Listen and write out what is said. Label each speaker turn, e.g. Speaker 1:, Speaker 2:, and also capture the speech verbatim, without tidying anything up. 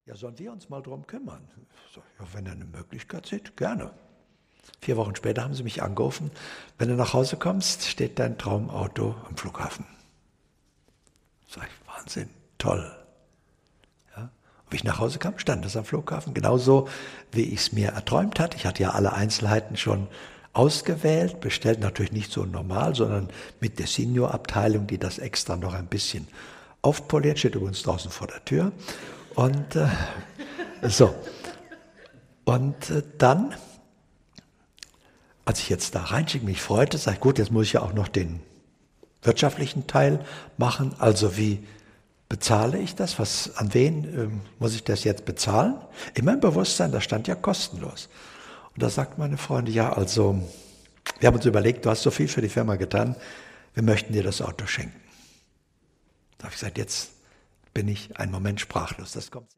Speaker 1: Ja, sollen wir uns mal drum kümmern? So, ja, wenn ihr eine Möglichkeit seht, gerne. Vier Wochen später haben sie mich angerufen, wenn du nach Hause kommst, steht dein Traumauto am Flughafen. Sag ich, Wahnsinn, toll. Ja? Und wie ich nach Hause kam, stand es am Flughafen, genauso wie ich es mir erträumt hatte. Ich hatte ja alle Einzelheiten schon ausgewählt, bestellt natürlich nicht so normal, sondern mit der Senior-Abteilung, die das extra noch ein bisschen aufpoliert, steht übrigens draußen vor der Tür. Und äh, so. Und äh, dann, als ich jetzt da reinstieg, mich freute, sage ich, gut, jetzt muss ich ja auch noch den wirtschaftlichen Teil machen. Also wie bezahle ich das? Was, an wen äh, muss ich das jetzt bezahlen? Immer im Bewusstsein, da stand ja kostenlos. Und da sagt meine Freundin, ja, also, wir haben uns überlegt, du hast so viel für die Firma getan, wir möchten dir das Auto schenken. Da habe ich gesagt, jetzt bin ich einen Moment sprachlos. Das kommt